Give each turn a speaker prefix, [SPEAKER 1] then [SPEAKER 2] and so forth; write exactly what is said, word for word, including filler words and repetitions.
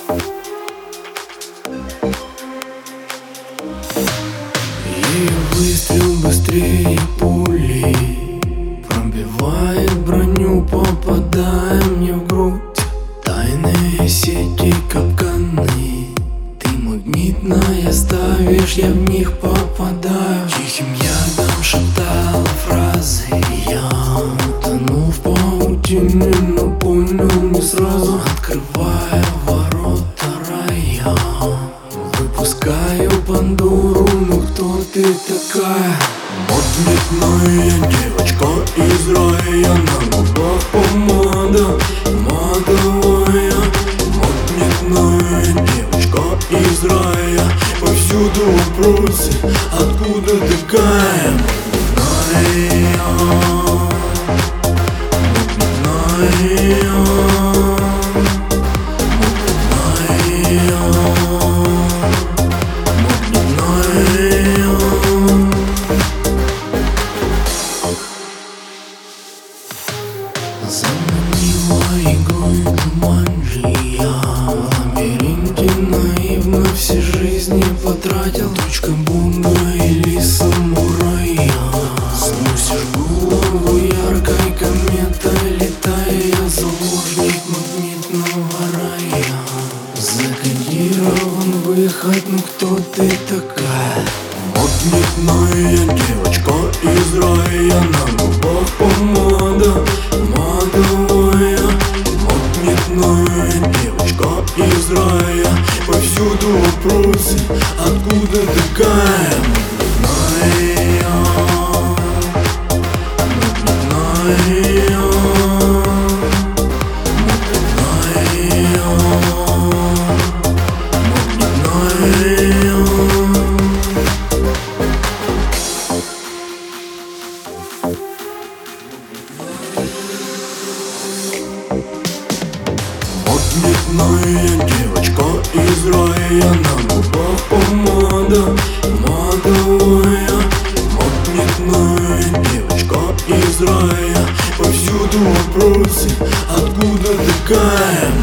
[SPEAKER 1] Ее выстрел быстрее пули пробивает броню, попадая мне в грудь. Тайные сети, капканы, ты магнитная ставишь, я в них попадаю. Тихим ядом шептала фразы, я утонул в паутине, но понял не сразу. Открывая ворота рая, выпускаю Пандору, ну кто ты такая? Магнитная девочка из рая, на губах помада матовая. Магнитная девочка из рая, повсюду вопросы, откуда такая? Магнитная, магнитная, заманила игрой Джуманджи, я в лабиринте наивно все жизни потратил. Точка бомба или самурая, сносишь голову яркой кометой, летая, я заложник магнитного рая. Закодирован выход, ну кто ты такая? Магнитная девочка из рая, на губах помада матовая. Магнитная девочка из рая, повсюду вопросы, откуда такая? Магнитная, магнитная, магнитная, магнитная. Магнитная девочка из рая, на губах помада матовая. Магнитная девочка из рая, повсюду вопросы, откуда такая?